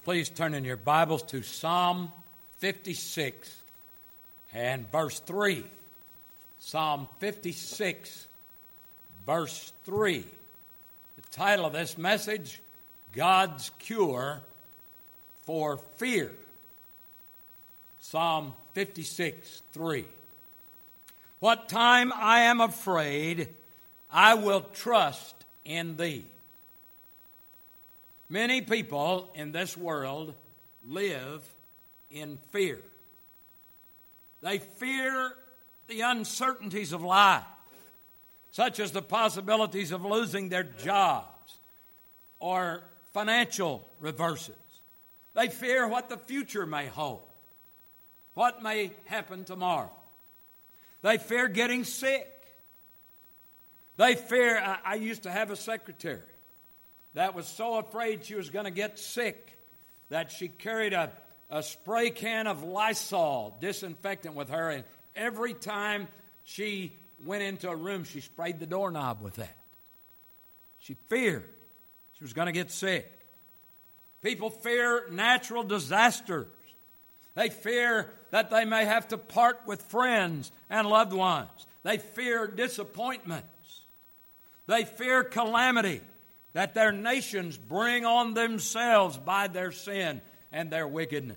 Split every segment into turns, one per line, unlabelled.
Please turn in your Bibles to Psalm 56 and verse 3. Psalm 56, verse 3. The title of this message, God's Cure for Fear. Psalm 56, 3. What time I am afraid, I will trust in thee. Many people in this world live in fear. They fear the uncertainties of life, such as the possibilities of losing their jobs or financial reverses. They fear what the future may hold, what may happen tomorrow. They fear getting sick. They fear, I used to have a secretary that was so afraid she was going to get sick that she carried a spray can of Lysol disinfectant with her, and every time she went into a room, she sprayed the doorknob with that. She feared she was going to get sick. People fear natural disasters. They fear that they may have to part with friends and loved ones. They fear disappointments. They fear calamity that their nations bring on themselves by their sin and their wickedness.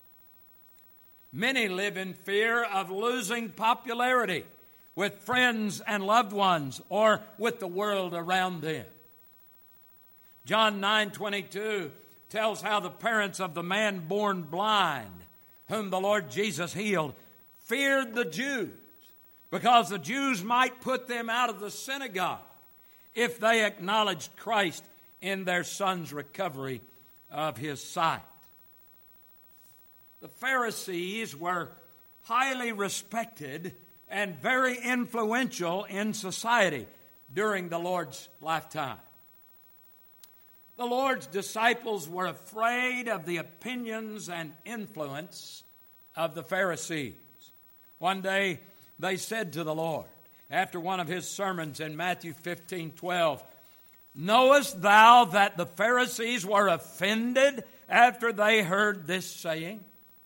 Many live in fear of losing popularity with friends and loved ones or with the world around them. John 9:22 tells how the parents of the man born blind, whom the Lord Jesus healed, feared the Jews because the Jews might put them out of the synagogue if they acknowledged Christ in their son's recovery of his sight. The Pharisees were highly respected and very influential in society during the Lord's lifetime. The Lord's disciples were afraid of the opinions and influence of the Pharisees. One day they said to the Lord, after one of his sermons in Matthew 15:12, "Knowest thou that the Pharisees were offended after they heard this saying?"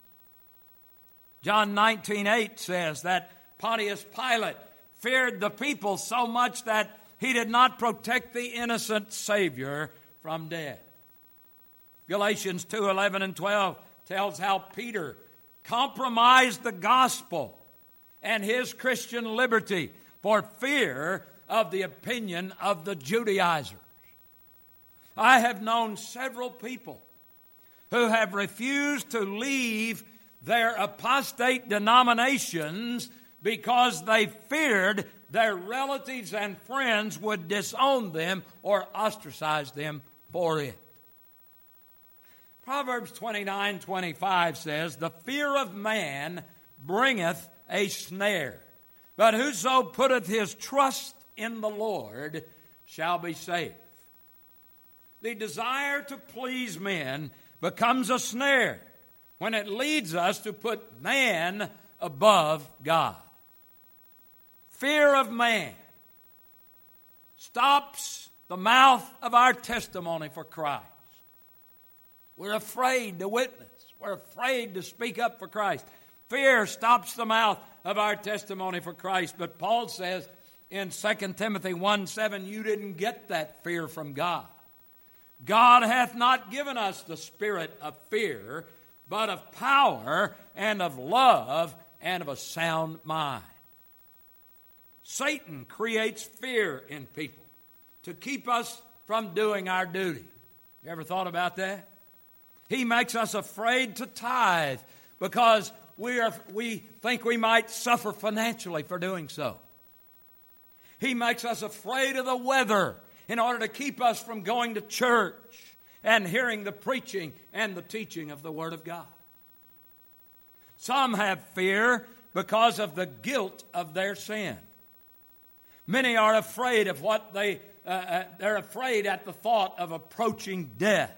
John 19:8 says that Pontius Pilate feared the people so much that he did not protect the innocent Savior from death. Galatians 2:11 and 12 tells how Peter compromised the gospel and his Christian liberty for fear of the opinion of the Judaizers. I have known several people who have refused to leave their apostate denominations because they feared their relatives and friends would disown them or ostracize them for it. Proverbs 29:25 says, "The fear of man bringeth a snare, but whoso putteth his trust in the Lord shall be safe." The desire to please men becomes a snare when it leads us to put man above God. Fear of man stops the mouth of our testimony for Christ. We're afraid to witness. We're afraid to speak up for Christ. Fear stops the mouth of our testimony for Christ. But Paul says in 2 Timothy 1:7, you didn't get that fear from God. God hath not given us the spirit of fear, but of power and of love and of a sound mind. Satan creates fear in people to keep us from doing our duty. You ever thought about that? He makes us afraid to tithe because we think we might suffer financially for doing so. He makes us afraid of the weather in order to keep us from going to church and hearing the preaching and the teaching of the Word of God. Some have fear because of the guilt of their sin. Many are afraid of they're afraid at the thought of approaching death.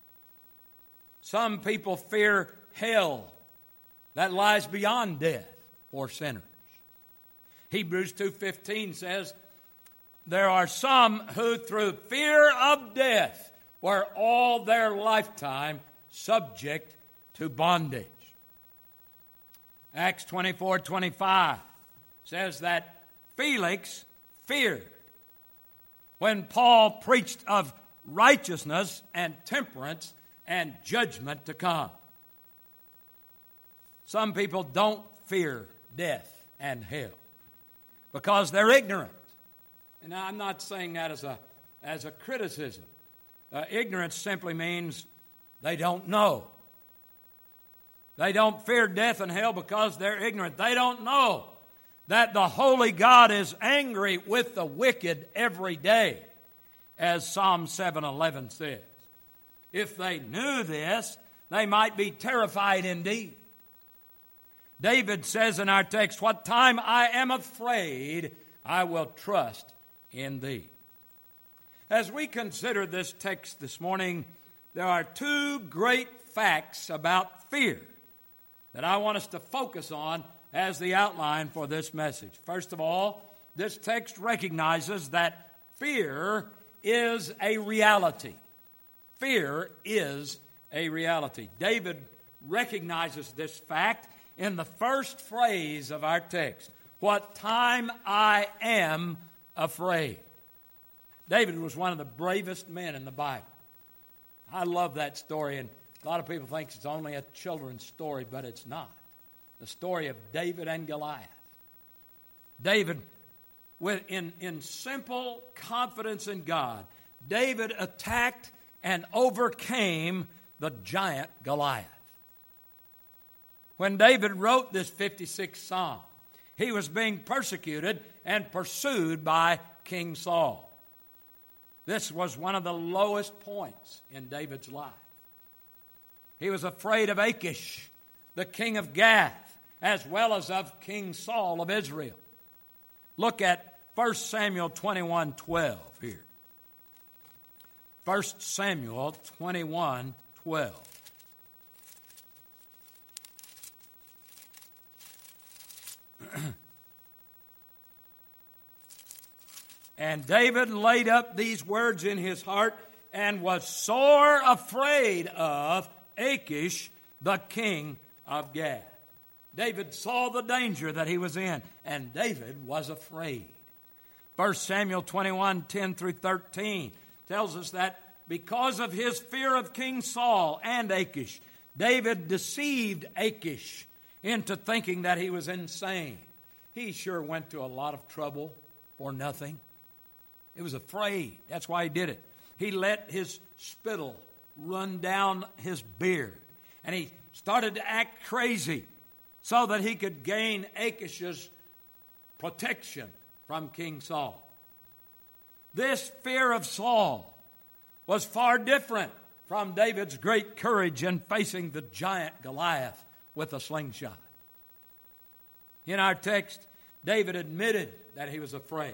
Some people fear hell that lies beyond death for sinners. Hebrews 2:15 says, there are some who through fear of death were all their lifetime subject to bondage. Acts 24:25 says that Felix feared when Paul preached of righteousness and temperance and judgment to come. Some people don't fear death and hell because they're ignorant. And I'm not saying that as a criticism. Ignorance simply means they don't know. They don't fear death and hell because they're ignorant. They don't know that the holy God is angry with the wicked every day, as Psalm 7:11 says. If they knew this, they might be terrified indeed. David says in our text, "What time I am afraid, I will trust in thee." As we consider this text this morning, there are two great facts about fear that I want us to focus on as the outline for this message. First of all, this text recognizes that fear is a reality. Fear is a reality. David recognizes this fact in the first phrase of our text, "What time I am afraid." David was one of the bravest men in the Bible. I love that story, and a lot of people think it's only a children's story, but it's not. The story of David and Goliath. David, in simple confidence in God, David attacked and overcame the giant Goliath. When David wrote this 56th Psalm, he was being persecuted and pursued by King Saul. This was one of the lowest points in David's life. He was afraid of Achish, the king of Gath, as well as of King Saul of Israel. Look at 1 Samuel 21:12 here. 1 Samuel 21:12. And David laid up these words in his heart and was sore afraid of Achish, the king of Gath. David saw the danger that he was in, and David was afraid. 1 Samuel 21:10 through 13 tells us that because of his fear of King Saul and Achish, David deceived Achish into thinking that he was insane. He sure went to a lot of trouble for nothing. He was afraid. That's why he did it. He let his spittle run down his beard, and he started to act crazy so that he could gain Achish's protection from King Saul. This fear of Saul was far different from David's great courage in facing the giant Goliath with a slingshot. In our text, David admitted that he was afraid.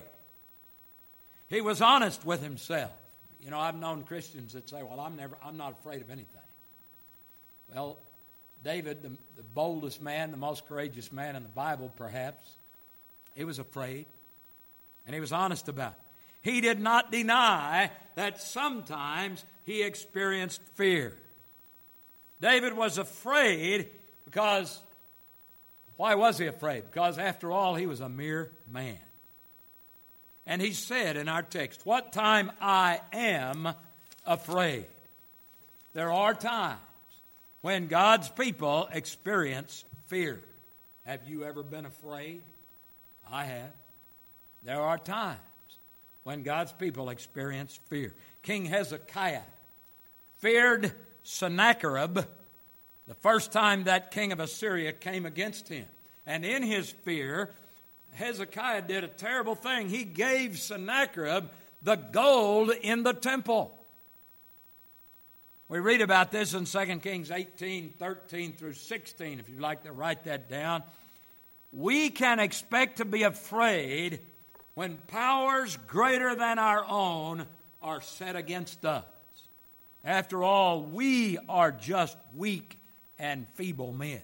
He was honest with himself. You know, I've known Christians that say, "Well, I'm not afraid of anything." Well, David, the boldest man, the most courageous man in the Bible, perhaps, he was afraid, and he was honest about it. He did not deny that sometimes he experienced fear. David was afraid because, why was he afraid? Because after all, he was a mere man. And he said in our text, "What time I am afraid." There are times when God's people experience fear. Have you ever been afraid? I have. There are times when God's people experience fear. King Hezekiah feared Sennacherib the first time that king of Assyria came against him. And in his fear, Hezekiah did a terrible thing. He gave Sennacherib the gold in the temple. We read about this in 2 Kings 18:13 through 16, if you'd like to write that down. We can expect to be afraid when powers greater than our own are set against us. After all, we are just weak and feeble men.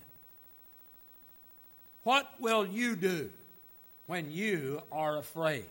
What will you do when you are afraid?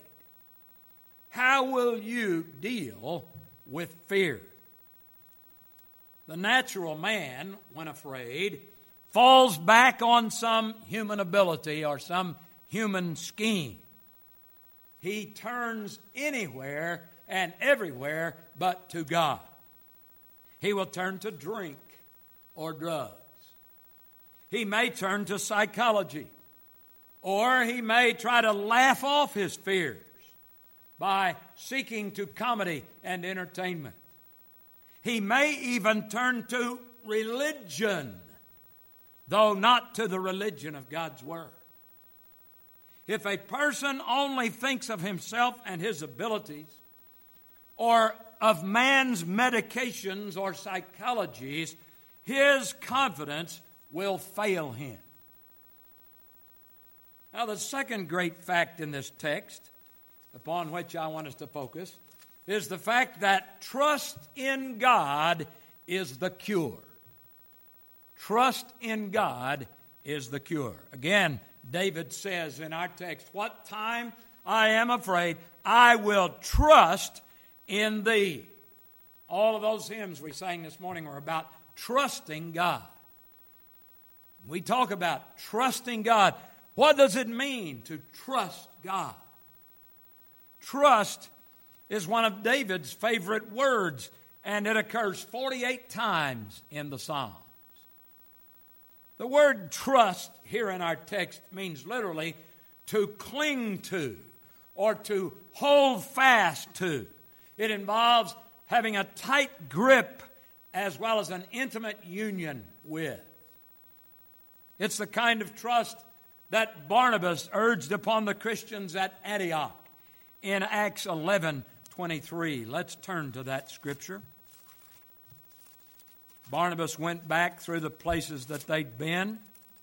How will you deal with fear? the natural man, when afraid, falls back on some human ability or some human scheme. He turns anywhere and everywhere but to God. He will turn to drink or drugs. He may turn to psychology, or he may try to laugh off his fears by seeking to comedy and entertainment. He may even turn to religion, though not to the religion of God's Word. If a person only thinks of himself and his abilities, or of man's medications or psychologies, his confidence will fail him. Now, the second great fact in this text, upon which I want us to focus, is the fact that trust in God is the cure. Trust in God is the cure. Again, David says in our text, "What time I am afraid, I will trust in Thee." All of those hymns we sang this morning were about trusting God. We talk about trusting God. What does it mean to trust God? Trust is one of David's favorite words, and it occurs 48 times in the Psalms. The word trust here in our text means literally to cling to or to hold fast to. It involves having a tight grip as well as an intimate union with. It's the kind of trust that Barnabas urged upon the Christians at Antioch in Acts 11:23. Let's turn to that scripture. Barnabas went back through the places that they'd been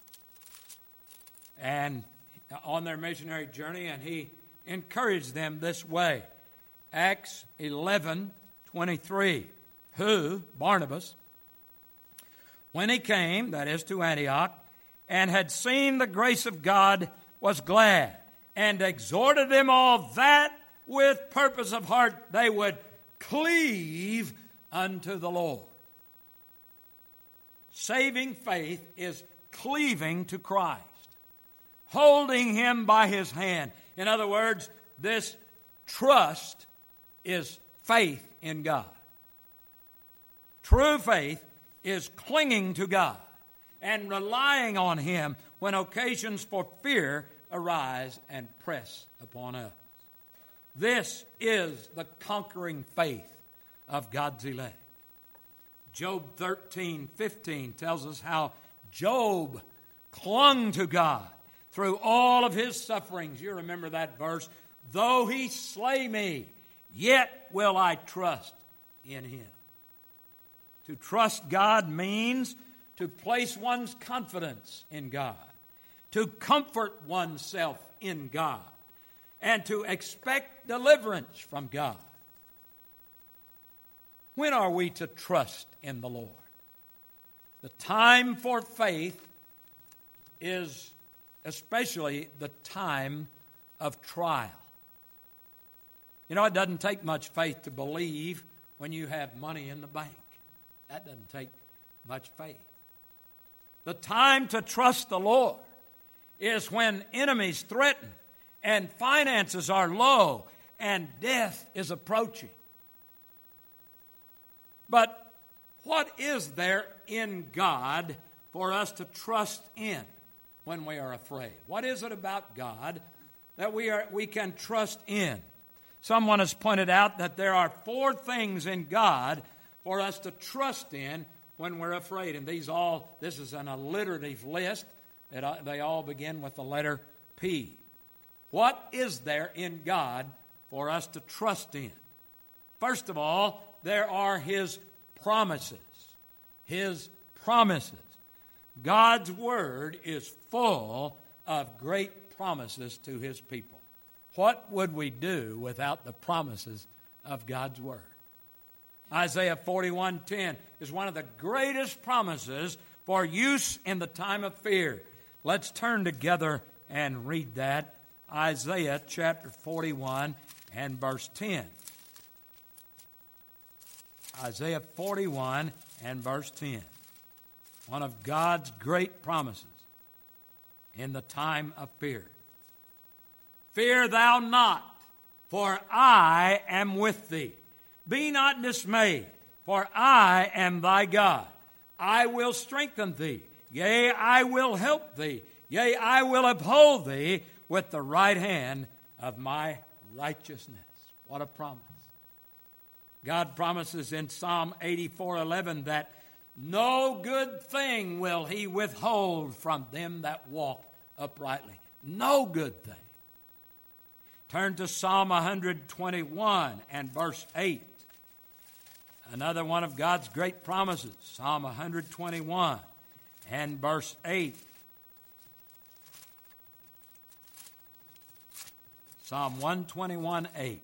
and on their missionary journey, and he encouraged them this way. Acts 11:23. Who, Barnabas, when he came, that is to Antioch, and had seen the grace of God, was glad, and exhorted them all that with purpose of heart they would cleave unto the Lord. Saving faith is cleaving to Christ, holding Him by His hand. In other words, this trust is faith in God. True faith is clinging to God and relying on Him when occasions for fear arise and press upon us. This is the conquering faith of God's elect. Job 13:15 tells us how Job clung to God through all of his sufferings. You remember that verse. Though he slay me, yet will I trust in him. To trust God means to place one's confidence in God, to comfort oneself in God, and to expect deliverance from God. When are we to trust in the Lord? The time for faith is especially the time of trial. You know, it doesn't take much faith to believe when you have money in the bank. That doesn't take much faith. The time to trust the Lord is when enemies threaten and finances are low and death is approaching. But what is there in God for us to trust in when we are afraid? What is it about God that we can trust in? Someone has pointed out that there are 4 things in God for us to trust in when we're afraid. And this is an alliterative list. They all begin with the letter P. What is there in God for us to trust in? First of all, there are His promises. His promises. God's Word is full of great promises to His people. What would we do without the promises of God's Word? Isaiah 41:10 is one of the greatest promises for use in the time of fear. Let's turn together and read that. Isaiah chapter 41 and verse 10. Isaiah 41 and verse 10. One of God's great promises in the time of fear. Fear thou not, for I am with thee. Be not dismayed, for I am thy God. I will strengthen thee. Yea, I will help thee. Yea, I will uphold thee with the right hand of my righteousness. What a promise. God promises in Psalm 84:11 that no good thing will he withhold from them that walk uprightly. No good thing. Turn to Psalm 121 and verse 8. Another one of God's great promises. Psalm 121 and verse 8. Psalm 121:8.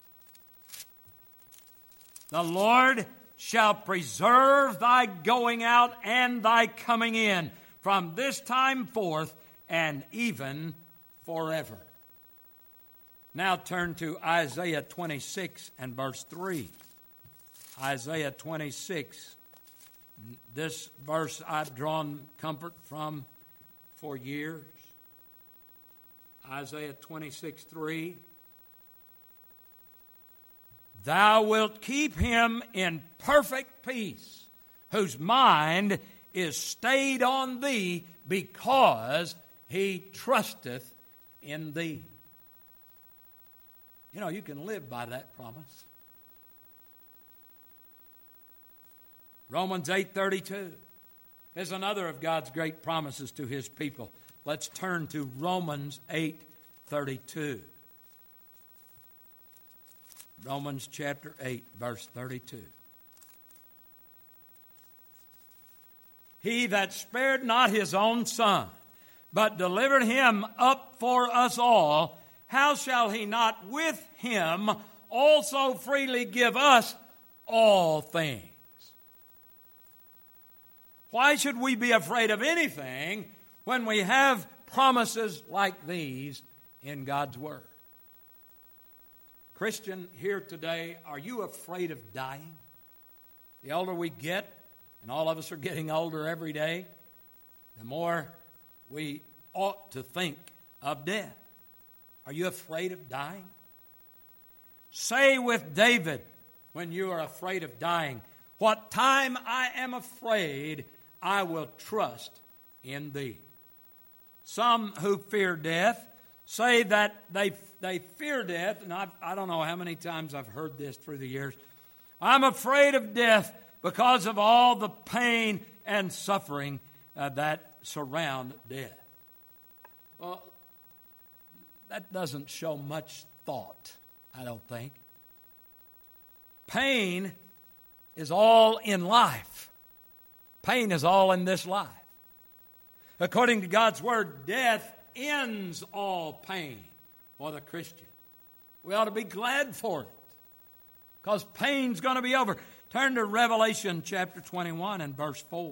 The Lord shall preserve thy going out and thy coming in from this time forth and even forever. Now turn to Isaiah 26 and verse 3. Isaiah 26. This verse I've drawn comfort from for years. Isaiah 26:3. Thou wilt keep him in perfect peace, whose mind is stayed on thee, because he trusteth in thee. You know, you can live by that promise. Romans 8:32 is another of God's great promises to his people. Let's turn to Romans 8:32. Romans chapter 8, verse 32. He that spared not his own son, but delivered him up for us all, how shall he not with him also freely give us all things? Why should we be afraid of anything when we have promises like these in God's Word? Christian, here today, are you afraid of dying? The older we get, and all of us are getting older every day, the more we ought to think of death. Are you afraid of dying? Say with David when you are afraid of dying, what time I am afraid, I will trust in thee. Some who fear death say that they fear death, and I don't know how many times I've heard this through the years. I'm afraid of death because of all the pain and suffering that surround death. Well, that doesn't show much thought, I don't think. Pain is all in life. Pain is all in this life. According to God's Word, death ends all pain for the Christian. We ought to be glad for it, because pain's going to be over. Turn to Revelation chapter 21 and verse 4.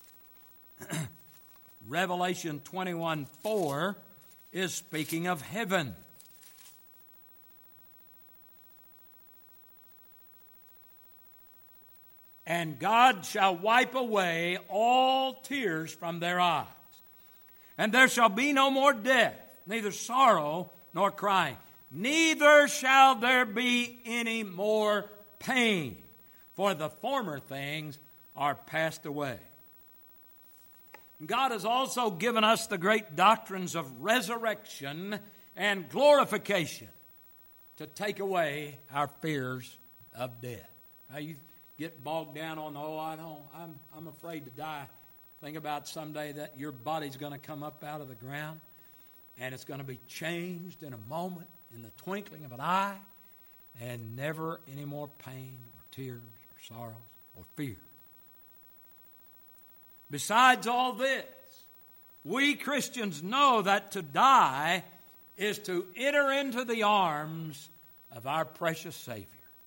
Revelation 21:4 is speaking of heaven. And God shall wipe away all tears from their eyes. And there shall be no more death, neither sorrow nor crying. Neither shall there be any more pain, for the former things are passed away. God has also given us the great doctrines of resurrection and glorification to take away our fears of death. Now you get bogged down on, I'm afraid to die. Think about someday that your body's going to come up out of the ground and it's going to be changed in a moment, in the twinkling of an eye, and never any more pain or tears or sorrows or fear. Besides all this, we Christians know that to die is to enter into the arms of our precious Savior.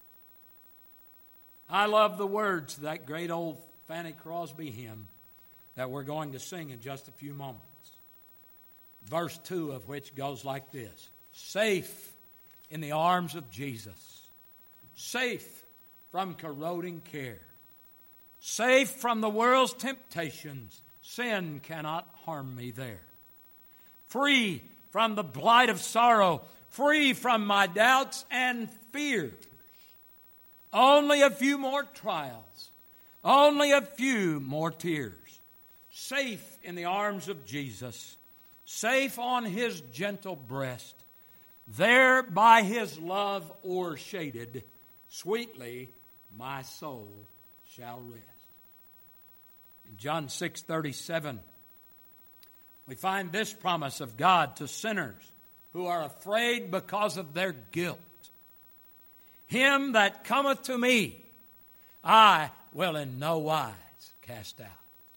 I love the words of that great old Fanny Crosby hymn that we're going to sing in just a few moments. Verse 2 of which goes like this: safe in the arms of Jesus, safe from corroding care, Safe from the world's temptations, sin cannot harm me there. Free from the blight of sorrow, free from my doubts and fears. Only a few more trials, only a few more tears. Safe in the arms of Jesus, safe on His gentle breast, there by His love o'ershaded, sweetly my soul shall rest. In John 6:37, we find this promise of God to sinners who are afraid because of their guilt. Him that cometh to me, I will in no wise cast out.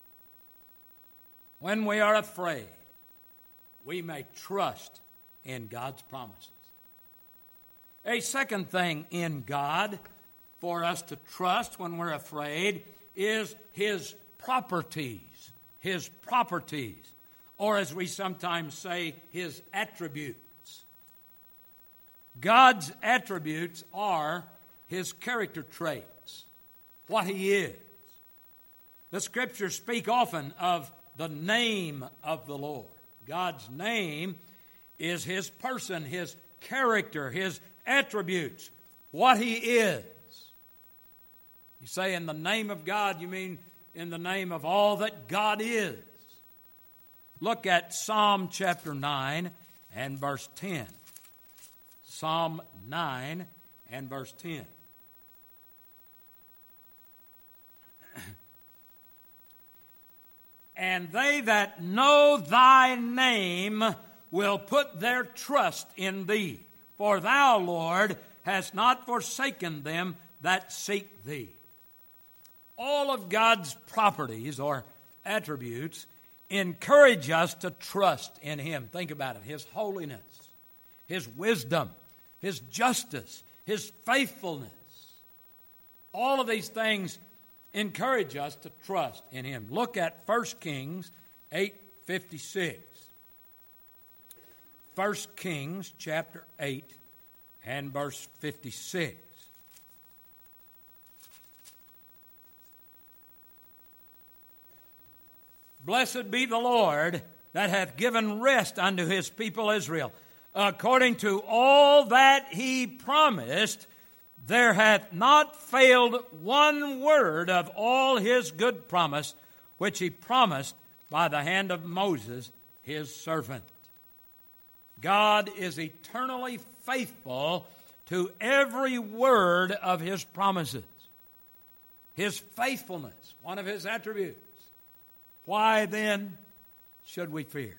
When we are afraid, we may trust in God's promises. A second thing in God for us to trust when we're afraid is His properties. His properties, or as we sometimes say, His attributes. God's attributes are His character traits, what He is. The Scriptures speak often of the name of the Lord. God's name is His person, His character, His attributes, what He is. You say in the name of God, you mean in the name of all that God is. Look at Psalm chapter 9 and verse 10. Psalm 9 and verse 10. And they that know Thy name will put their trust in Thee. For Thou, Lord, hast not forsaken them that seek Thee. All of God's properties or attributes encourage us to trust in Him. Think about it. His holiness, His wisdom, His justice, His faithfulness. All of these things encourage us to trust in Him. Look at 1 Kings 8:56. 1 Kings chapter 8 and verse 56. Blessed be the Lord that hath given rest unto His people Israel. According to all that He promised, there hath not failed one word of all His good promise, which He promised by the hand of Moses, His servant. God is eternally faithful to every word of His promises. His faithfulness, one of His attributes. Why then should we fear?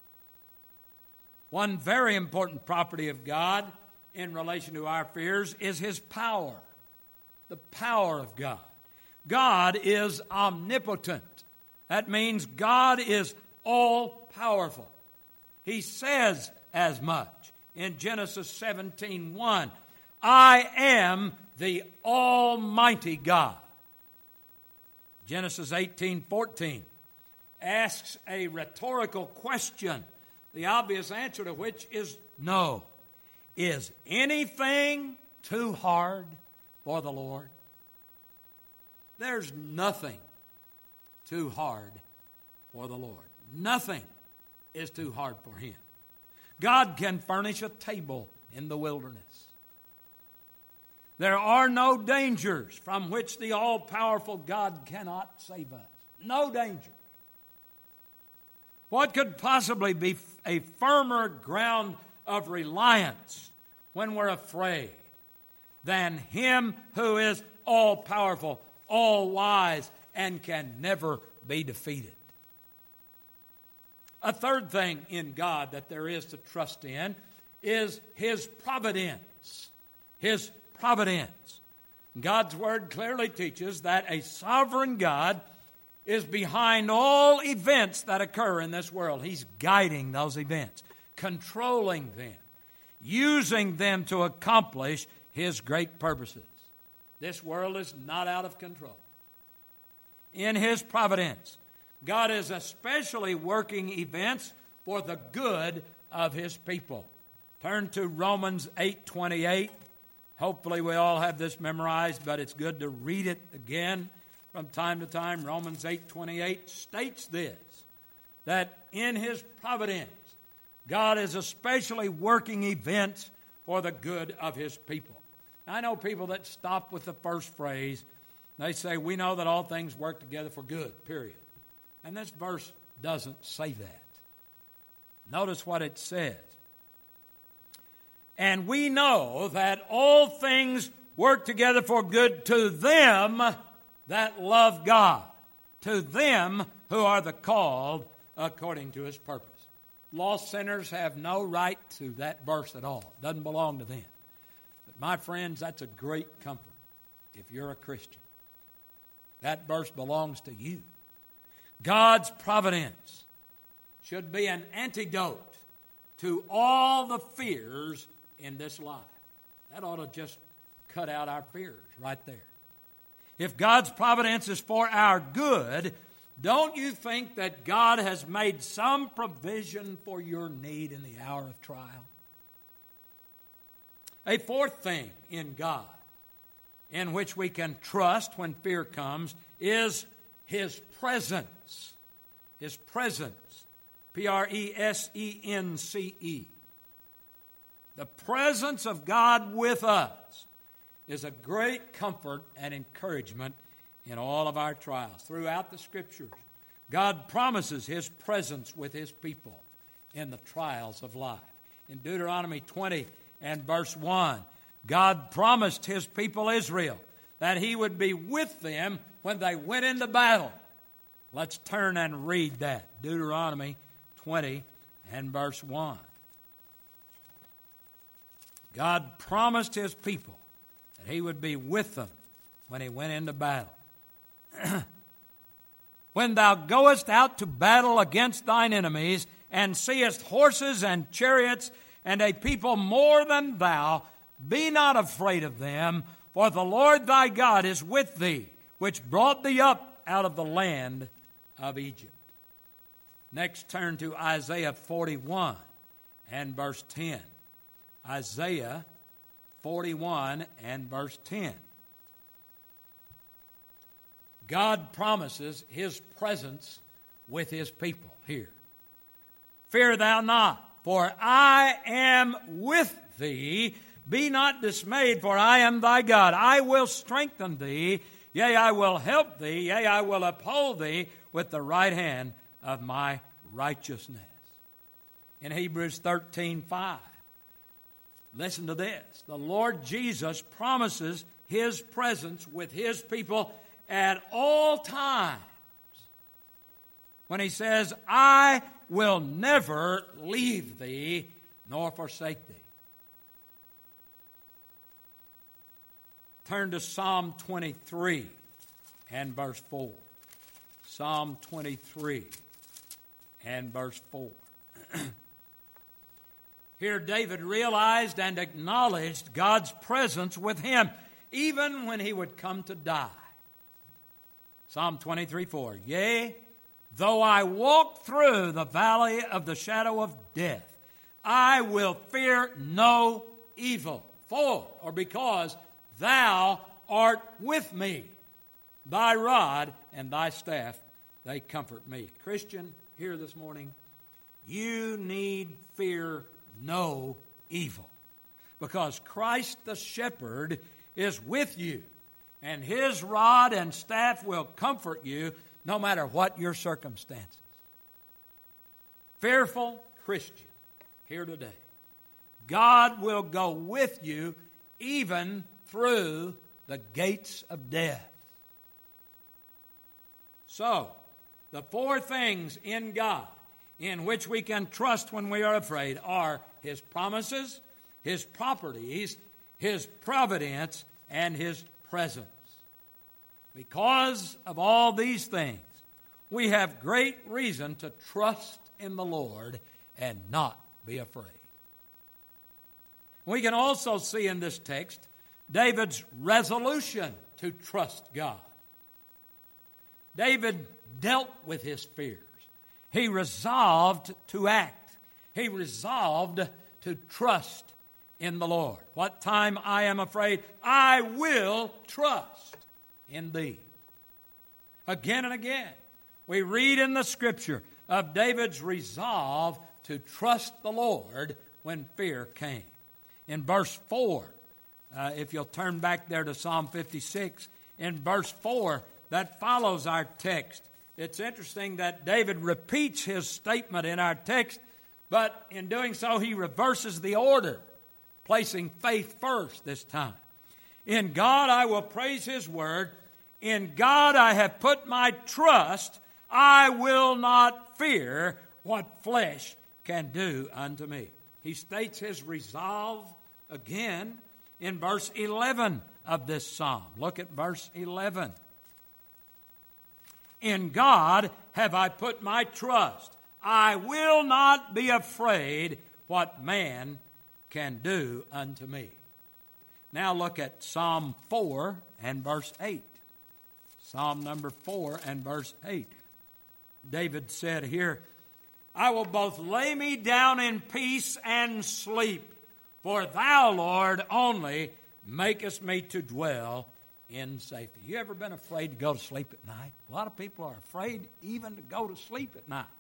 One very important property of God in relation to our fears is His power. The power of God. God is omnipotent. That means God is all-powerful. He says as much in Genesis 17:1. I am the Almighty God. Genesis 18:14 asks a rhetorical question, the obvious answer to which is no. Is anything too hard for the Lord? There's nothing too hard for the Lord. Nothing is too hard for Him. God can furnish a table in the wilderness. There are no dangers from which the all-powerful God cannot save us. No danger. What could possibly be a firmer ground of reliance when we're afraid than Him who is all-powerful, all-wise, and can never be defeated? A third thing in God that there is to trust in is His providence. His providence. God's Word clearly teaches that a sovereign God is behind all events that occur in this world. He's guiding those events, controlling them, using them to accomplish His great purposes. This world is not out of control. In His providence, God is especially working events for the good of His people. Turn to Romans 8:28. Hopefully we all have this memorized, but it's good to read it again. from time to time, Romans 8:28 states this, that in His providence, God is especially working events for the good of His people. Now, I know people that stop with the first phrase. They say, we know that all things work together for good, period. And this verse doesn't say that. Notice what it says. And we know that all things work together for good to them that love God, to them who are the called according to His purpose. Lost sinners have no right to that verse at all. It doesn't belong to them. But my friends, that's a great comfort if you're a Christian. That verse belongs to you. God's providence should be an antidote to all the fears in this life. That ought to just cut out our fears right there. If God's providence is for our good, don't you think that God has made some provision for your need in the hour of trial? A fourth thing in God in which we can trust when fear comes is His presence. His presence. Presence. The presence of God with us is a great comfort and encouragement in all of our trials. Throughout the Scriptures, God promises His presence with His people in the trials of life. In Deuteronomy 20 and verse 1, God promised His people Israel that He would be with them when they went into battle. Let's turn and read that. Deuteronomy 20 and verse 1. God promised His people that He would be with them when He went into battle. When thou goest out to battle against thine enemies, and seest horses and chariots, and a people more than thou, be not afraid of them, for the Lord thy God is with thee, which brought thee up out of the land of Egypt. Next, turn to Isaiah 41 and verse 10. Isaiah 41 and verse 10. God promises His presence with His people here. Fear thou not, for I am with thee. Be not dismayed, for I am thy God. I will strengthen thee. Yea, I will help thee. Yea, I will uphold thee with the right hand of my righteousness. In Hebrews 13:5, listen to this. The Lord Jesus promises His presence with His people at all times when He says, I will never leave thee nor forsake thee. Turn to Psalm 23 and verse 4. Psalm 23 and verse 4. Here David realized and acknowledged God's presence with him, even when he would come to die. Psalm 23:4. Yea, though I walk through the valley of the shadow of death, I will fear no evil, for, or because, thou art with me. Thy rod and thy staff, they comfort me. Christian, here this morning, you need fear no evil, because Christ the shepherd is with you, and His rod and staff will comfort you no matter what your circumstances. Fearful Christian, here today, God will go with you even through the gates of death. So, the four things in God in which we can trust when we are afraid are His promises, His properties, His providence, and His presence. Because of all these things, we have great reason to trust in the Lord and not be afraid. We can also see in this text David's resolution to trust God. David dealt with his fears. He resolved to act. He resolved to trust in the Lord. What time I am afraid, I will trust in thee. Again and again, we read in the Scripture of David's resolve to trust the Lord when fear came. In verse 4, if you'll turn back there to Psalm 56, in verse 4, that follows our text. It's interesting that David repeats his statement in our text, but in doing so, he reverses the order, placing faith first this time. In God I will praise His word. In God I have put my trust. I will not fear what flesh can do unto me. He states his resolve again in verse 11 of this psalm. Look at verse 11. In God have I put my trust. I will not be afraid what man can do unto me. Now look at Psalm 4 and verse 8. Psalm number 4 and verse 8. David said here, I will both lay me down in peace and sleep, for thou, Lord, only makest me to dwell in safety. You ever been afraid to go to sleep at night? A lot of people are afraid even to go to sleep at night.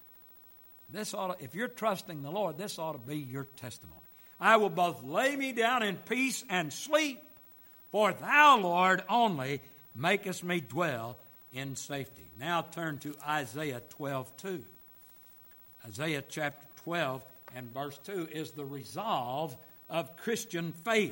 If you're trusting the Lord, this ought to be your testimony. I will both lay me down in peace and sleep, for thou, Lord, only makest me dwell in safety. Now turn to Isaiah 12:2. Isaiah chapter 12 and verse 2 is the resolve of Christian faith.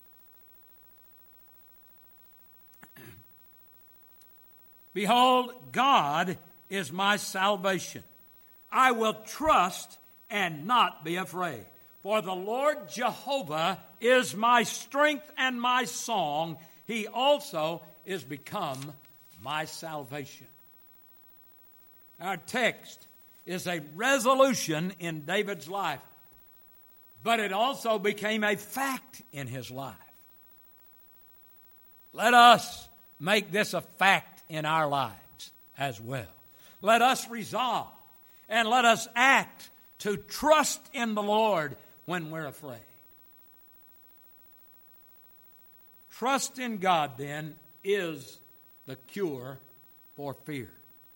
Behold, God is my salvation. I will trust and not be afraid. For the Lord Jehovah is my strength and my song. He also is become my salvation. Our text is a resolution in David's life, but it also became a fact in his life. Let us make this a fact in our lives as well. Let us resolve and let us act to trust in the Lord when we're afraid. Trust in God, then, is the cure for fear.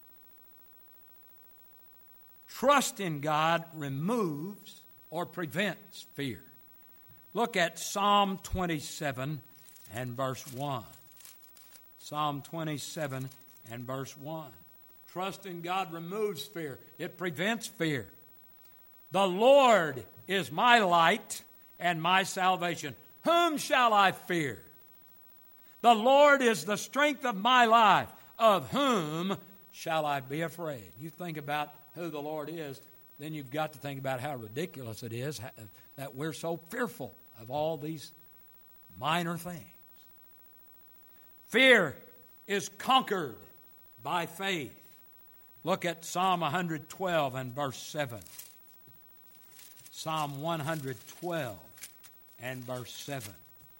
Trust in God removes or prevents fear. Look at Psalm 27 and verse 1. Psalm 27 and verse 1. Trust in God removes fear. It prevents fear. The Lord is my light and my salvation. Whom shall I fear? The Lord is the strength of my life. Of whom shall I be afraid? You think about who the Lord is, then you've got to think about how ridiculous it is that we're so fearful of all these minor things. Fear is conquered by faith. Look at Psalm 112 and verse 7. Psalm 112 and verse 7.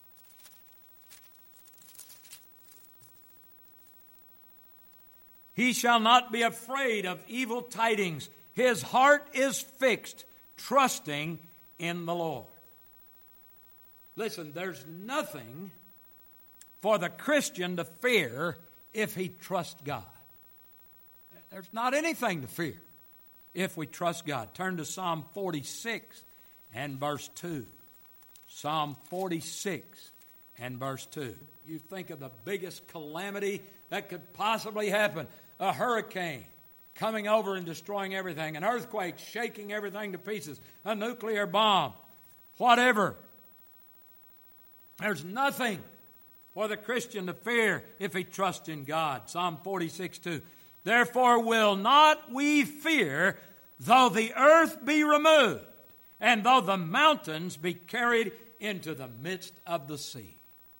He shall not be afraid of evil tidings. His heart is fixed, trusting in the Lord. Listen, there's nothing for the Christian to fear if he trusts God. There's not anything to fear if we trust God. Turn to Psalm 46 and verse 2. Psalm 46 and verse 2. You think of the biggest calamity that could possibly happen. A hurricane coming over and destroying everything. An earthquake shaking everything to pieces. A nuclear bomb. Whatever. There's nothing for the Christian to fear if he trusts in God. Psalm 46:2. Therefore will not we fear, though the earth be removed, and though the mountains be carried into the midst of the sea.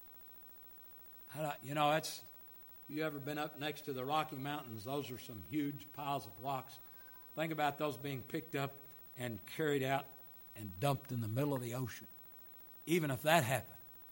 You ever been up next to the Rocky Mountains? Those are some huge piles of rocks. Think about those being picked up and carried out and dumped in the middle of the ocean. Even if that happened,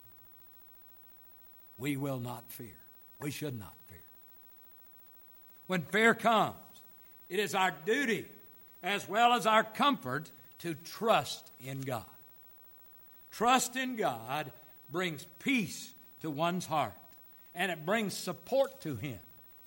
we will not fear. We should not fear. When fear comes, it is our duty as well as our comfort to trust in God. Trust in God brings peace to one's heart, and it brings support to him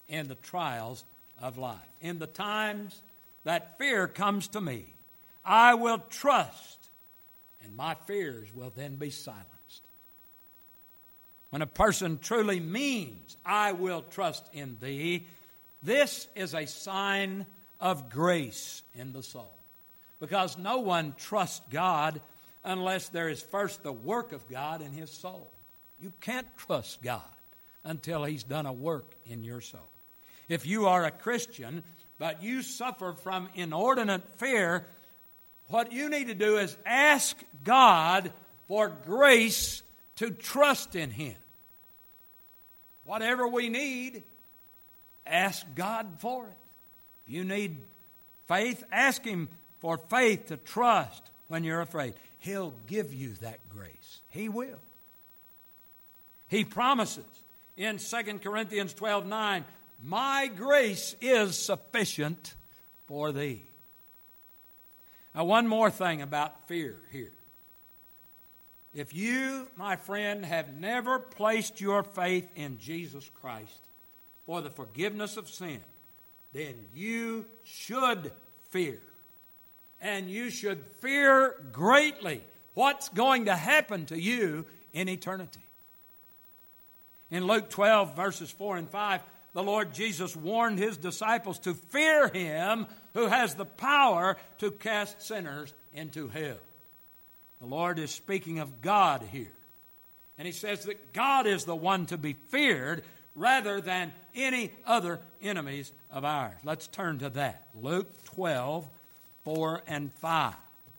in the trials of life. In the times that fear comes to me, I will trust, and my fears will then be silenced. When a person truly means, I will trust in thee, this is a sign of grace in the soul. Because no one trusts God unless there is first the work of God in his soul. You can't trust God until he's done a work in your soul. If you are a Christian, but you suffer from inordinate fear, what you need to do is ask God for grace to trust in him. Whatever we need, ask God for it. If you need faith, ask him for faith to trust when you're afraid. He'll give you that grace. He will. He promises in 2 Corinthians 12:9, my grace is sufficient for thee. Now, one more thing about fear here. If you, my friend, have never placed your faith in Jesus Christ for the forgiveness of sin, then you should fear. And you should fear greatly what's going to happen to you in eternity. In Luke 12, verses 4 and 5, the Lord Jesus warned his disciples to fear him who has the power to cast sinners into hell. The Lord is speaking of God here. And he says that God is the one to be feared rather than any other enemies of ours. Let's turn to that. Luke 12, 4 and 5.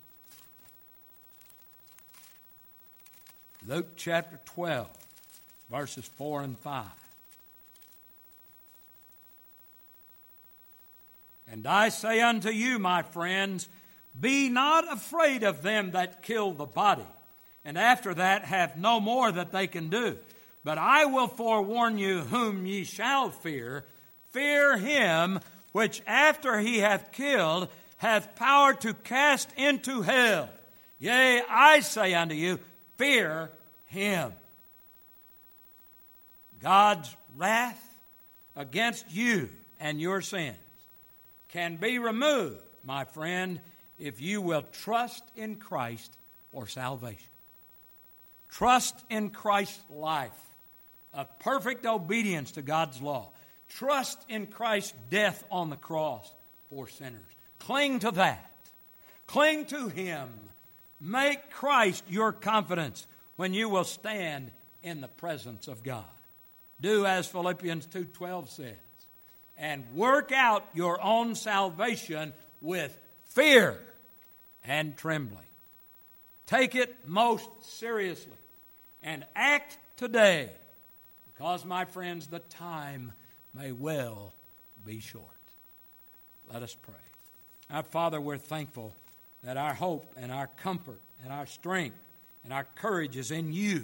Luke chapter 12, verses 4 and 5. And I say unto you, my friends, be not afraid of them that kill the body, and after that have no more that they can do. But I will forewarn you whom ye shall fear. Fear him which after he hath killed hath power to cast into hell. Yea, I say unto you, fear him. God's wrath against you and your sins can be removed, my friend, if you will trust in Christ for salvation. Trust in Christ's life of perfect obedience to God's law. Trust in Christ's death on the cross for sinners. Cling to that. Cling to him. Make Christ your confidence when you will stand in the presence of God. Do as Philippians 2:12 says, and work out your own salvation with fear and trembling. Take it most seriously and act today, because, my friends, the time may well be short. Let us pray. Our Father, we're thankful that our hope and our comfort and our strength and our courage is in you.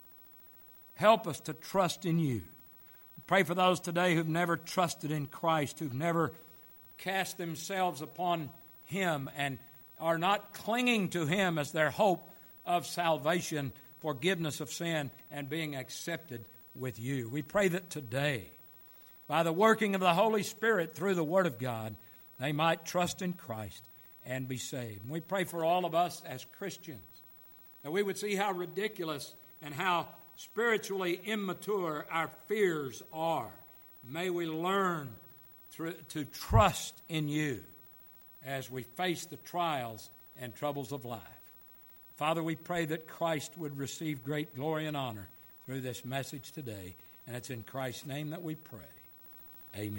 Help us to trust in you. Pray for those today who've never trusted in Christ, who've never cast themselves upon him and are not clinging to him as their hope of salvation, forgiveness of sin, and being accepted with you. We pray that today, by the working of the Holy Spirit through the Word of God, they might trust in Christ and be saved. And we pray for all of us as Christians, that we would see how ridiculous and how spiritually immature our fears are. May we learn to trust in you as we face the trials and troubles of life. Father, we pray that Christ would receive great glory and honor through this message today. And it's in Christ's name that we pray. Amen.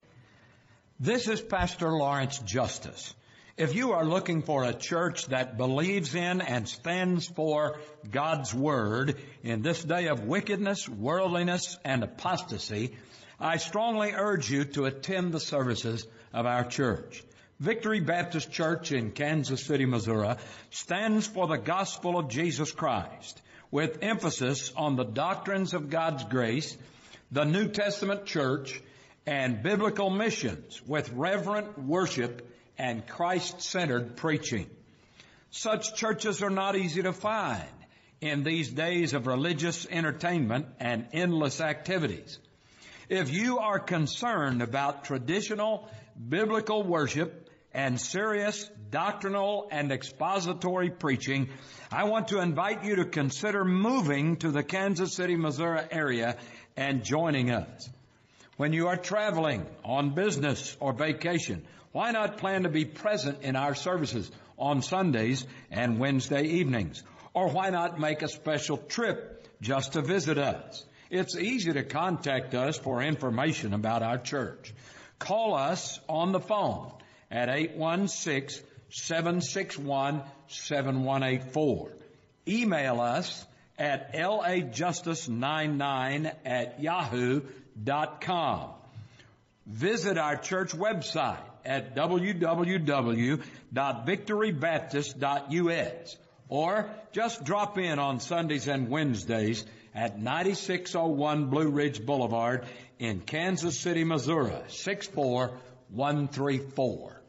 This is Pastor Lawrence Justice. If you are looking for a church that believes in and stands for God's Word in this day of wickedness, worldliness, and apostasy, I strongly urge you to attend the services of our church. Victory Baptist Church in Kansas City, Missouri stands for the gospel of Jesus Christ, with emphasis on the doctrines of God's grace, the New Testament church, and biblical missions with reverent worship and Christ-centered preaching. Such churches are not easy to find in these days of religious entertainment and endless activities. If you are concerned about traditional biblical worship and serious doctrinal and expository preaching, I want to invite you to consider moving to the Kansas City, Missouri area and joining us. When you are traveling on business or vacation, why not plan to be present in our services on Sundays and Wednesday evenings? Or why not make a special trip just to visit us? It's easy to contact us for information about our church. Call us on the phone at 816-761-7184. Email us at lajustice99@yahoo.com. Visit our church website at www.victorybaptist.us, or just drop in on Sundays and Wednesdays at 9601 Blue Ridge Boulevard in Kansas City, Missouri, 64134.